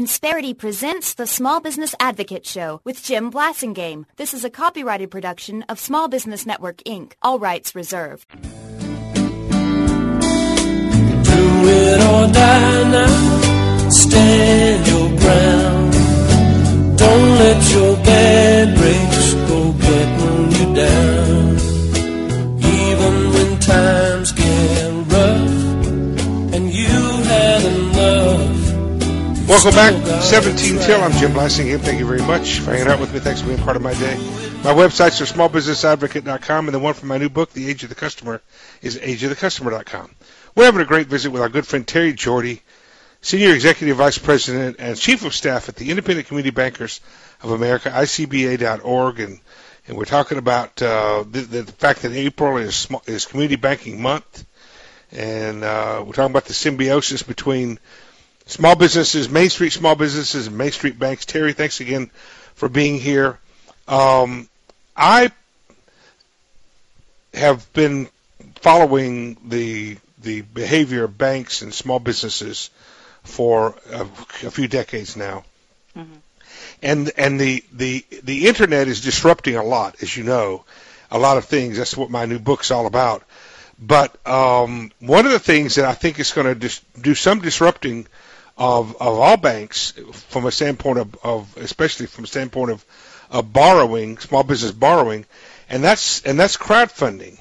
Insperity presents the Small Business Advocate Show with Jim Blasingame. This is a copyrighted production of Small Business Network, Inc. All rights reserved. Do it or die now. Stand your ground. Don't let your bad breaks go getting you down. Even when times get rough and you've had enough. Welcome back, 17 Till. I'm Jim Blasingame. Thank you very much for hanging out with me. Thanks for being part of my day. My websites are smallbusinessadvocate.com, and the one from my new book, The Age of the Customer, is ageofthecustomer.com. We're having a great visit with our good friend Terry Jordy, Senior Executive Vice President and Chief of Staff at the Independent Community Bankers of America, ICBA.org, and we're talking about the fact that April is Community Banking Month, and we're talking about the symbiosis between small businesses, Main Street small businesses, and Main Street banks. Terry, thanks again for being here. I have been following the behavior of banks and small businesses for a few decades now. Mm-hmm. And the internet is disrupting a lot, as you know, a lot of things. That's what my new book's all about. But one of the things that I think is going to do some disrupting of all banks from a standpoint of especially from a standpoint of borrowing, small business borrowing, and that's crowdfunding.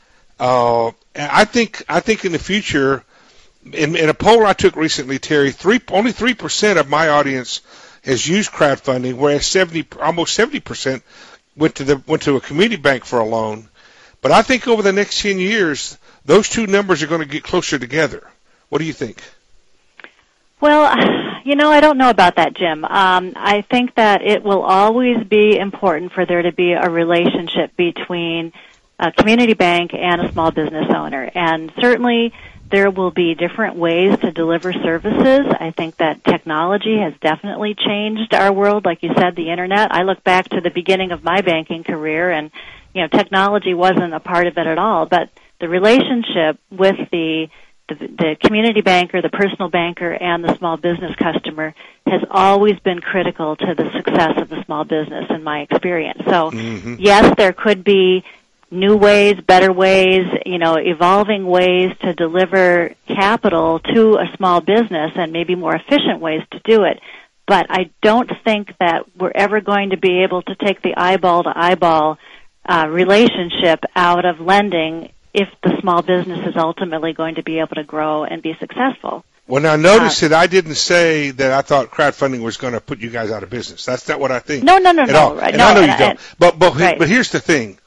I think in the future, in a poll I took recently, Terry, only 3% of my audience has used crowdfunding, whereas almost 70% went to a community bank for a loan. But I think over the next 10 years, those two numbers are going to get closer together. What do you think? Well, I don't know about that, Jim. I think that it will always be important for there to be a relationship between a community bank and a small business owner. And certainly there will be different ways to deliver services. I think that technology has definitely changed our world. Like you said, the Internet. I look back to the beginning of my banking career, and technology wasn't a part of it at all. But the relationship with the community banker, the personal banker, and the small business customer has always been critical to the success of the small business in my experience. So, Yes, there could be new ways, better ways, evolving ways to deliver capital to a small business and maybe more efficient ways to do it. But I don't think that we're ever going to be able to take the eyeball-to-eyeball relationship out of lending if the small business is ultimately going to be able to grow and be successful. Well, now notice that I didn't say that I thought crowdfunding was going to put you guys out of business. That's not what I think. No. Right. And I know you don't. But here's the thing.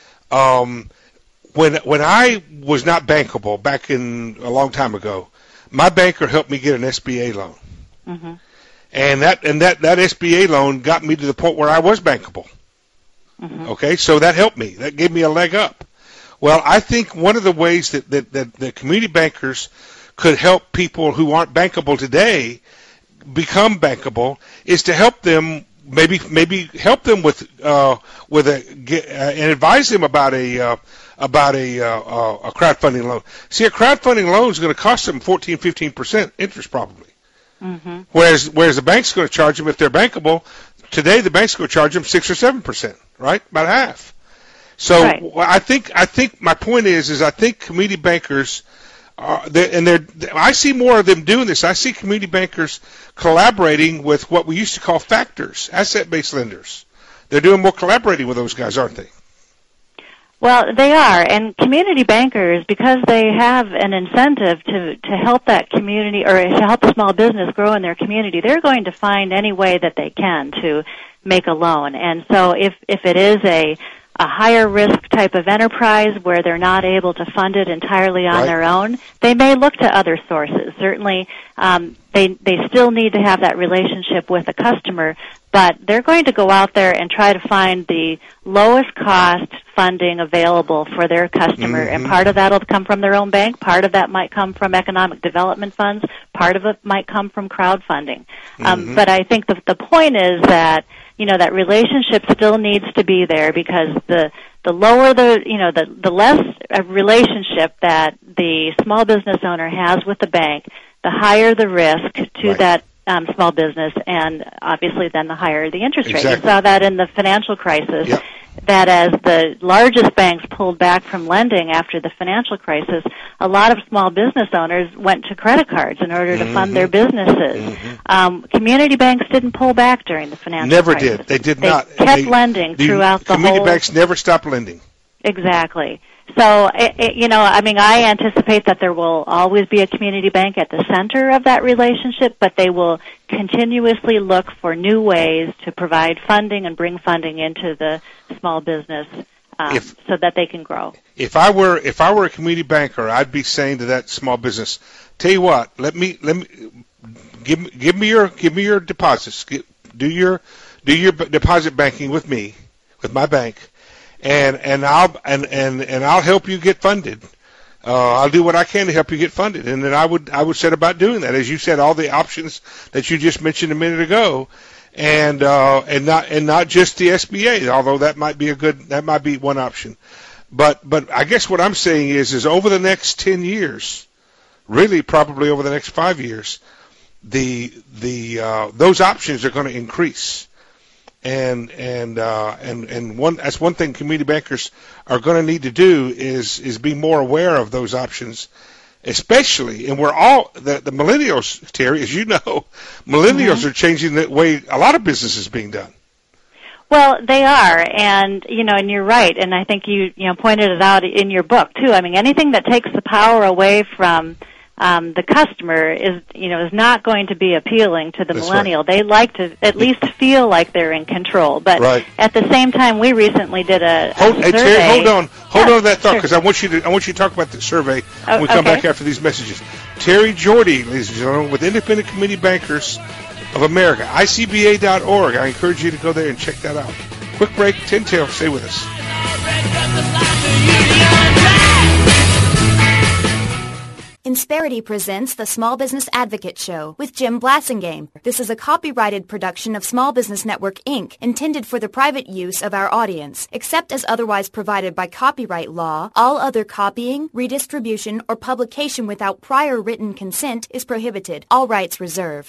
When I was not bankable back in a long time ago, my banker helped me get an SBA loan. Mm-hmm. And that SBA loan got me to the point where I was bankable. Mm-hmm. Okay, so that helped me. That gave me a leg up. Well, I think one of the ways that the community bankers could help people who aren't bankable today become bankable is to help them, maybe help them with and advise them about a crowdfunding loan. See, a crowdfunding loan is going to cost them 14-15% interest probably. Mm-hmm. Whereas the bank's going to charge them, if they're bankable, today the bank's going to charge them 6 or 7%, right? About half. So right. I think my point is I think community bankers I see more of them doing this. I see community bankers collaborating with what we used to call factors, asset-based lenders. They're doing more collaborating with those guys, aren't they? Well, they are, and community bankers, because they have an incentive to help that community or to help a small business grow in their community, they're going to find any way that they can to make a loan. And so if it is a higher risk type of enterprise where they're not able to fund it entirely on their own, they may look to other sources. Certainly, they still need to have that relationship with the customer, but they're going to go out there and try to find the lowest cost funding available for their customer. Mm-hmm. And part of that will come from their own bank, part of that might come from economic development funds, part of it might come from crowdfunding. Mm-hmm. But I think the point is that that relationship still needs to be there, because the lower the less a relationship that the small business owner has with the bank, the higher the risk to that small business, and obviously then the higher the interest rate. Exactly. You saw that in the financial crisis. Yep. That as the largest banks pulled back from lending after the financial crisis, a lot of small business owners went to credit cards in order to fund their businesses. Community banks didn't pull back during the financial crisis. Never did. They did not. They kept lending throughout the whole... Community banks never stopped lending. Exactly. So, I anticipate that there will always be a community bank at the center of that relationship, but they will continuously look for new ways to provide funding and bring funding into the small business so that they can grow. If I were a community banker, I'd be saying to that small business, "Tell you what, give me your deposits. Do your deposit banking with me, with my bank." And I'll help you get funded. I'll do what I can to help you get funded. And then I would set about doing that, as you said, all the options that you just mentioned a minute ago, and not just the SBA, although that might be one option. But I guess what I'm saying is over the next 10 years, really probably over the next 5 years, those options are going to increase. And that's one thing community bankers are going to need to do is be more aware of those options, especially, and we're all the millennials, Terry, as you know, millennials are changing the way a lot of business is being done. Well, they are, and and you're right, and I think you pointed it out in your book too. I mean, anything that takes the power away from the customer is not going to be appealing to the millennial. Right. They like to at least feel like they're in control. But at the same time, we recently did a survey. Terry, hold on to that thought, because I want you to talk about the survey when we come back after these messages. Terry Jordy, ladies and gentlemen, with Independent Community Bankers of America, ICBA.org. I encourage you to go there and check that out. Quick break, 10 till. Stay with us. Insperity presents the Small Business Advocate Show with Jim Blasingame. This is a copyrighted production of Small Business Network, Inc., intended for the private use of our audience. Except as otherwise provided by copyright law, all other copying, redistribution, or publication without prior written consent is prohibited. All rights reserved.